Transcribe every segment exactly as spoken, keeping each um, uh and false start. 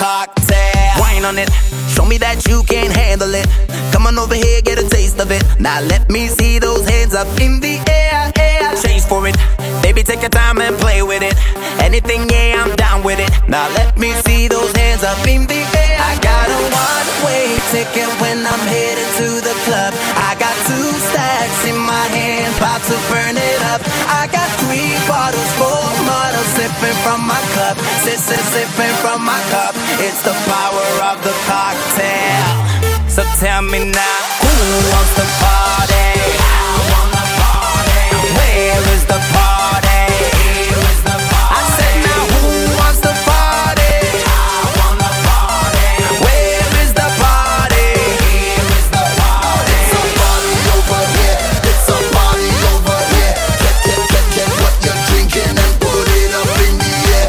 cocktail. Wine on it, show me that you can handle it. Come on over here, get a taste of it. Now let me see those hands up in the air, air. Chase for it, baby, take your time and play with it. Anything, yeah, I'm down with it. Now let me see those hands up in the air. I got a one-way ticket when I'm headed to the club. I got two stacks in my hand, about to burn it up. I got three bottles, four models, sipping from my cup. Sip, sip, sipping from my cup. It's the power of the cocktail. So tell me now, who wants to party? I wanna party. Where is the party? Here is the party. I said now, who wants to party? I wanna party. Where is the party? Here is the party. It's a party over here. It's a party over here. Get, get, get, get what you're drinking and put it up in the air.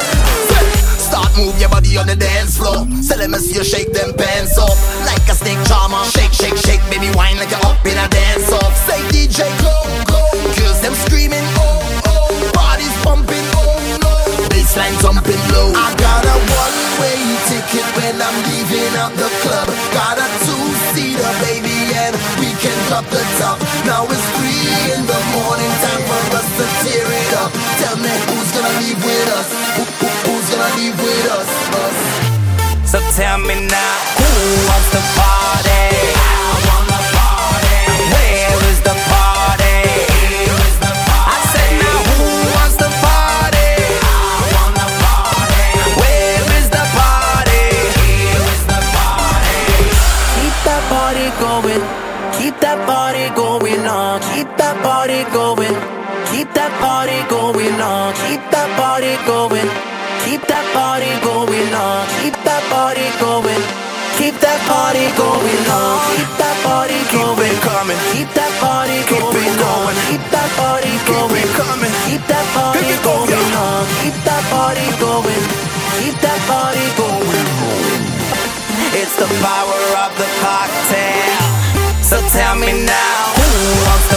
Start move your body on the dance floor. So let me see you shake them pants off like a snake charmer. Shake, shake, shake, baby, wine like you're up in a dance off. Say D J, go, go. Girls them screaming, oh, oh. Body's pumping, oh, no. Baseline jumping low. I got a one-way ticket when I'm leaving out the club. Got a two-seater, baby, and we can drop the top. Now it's three in the morning, time for us to tear it up. Tell me who's gonna leave with us? Who, who, who's gonna leave with us? Us. So tell me now, who wants to party? I wanna party. Where is the party? Here is the party. I said now, who wants to party? I wanna party. Where is the party? Here is the party. Keep that party going. Keep that party going on. Keep that party going. Keep that party going on. Keep that party going. Keep that party going on. Keep that party going. Keep that party going on. Keep that party going. Keep it coming. Keep that party going on. Keep that party going. Coming. Keep that party going on. Keep that party going. Keep that party going. It's the power of the cocktail. So tell me now, who wants to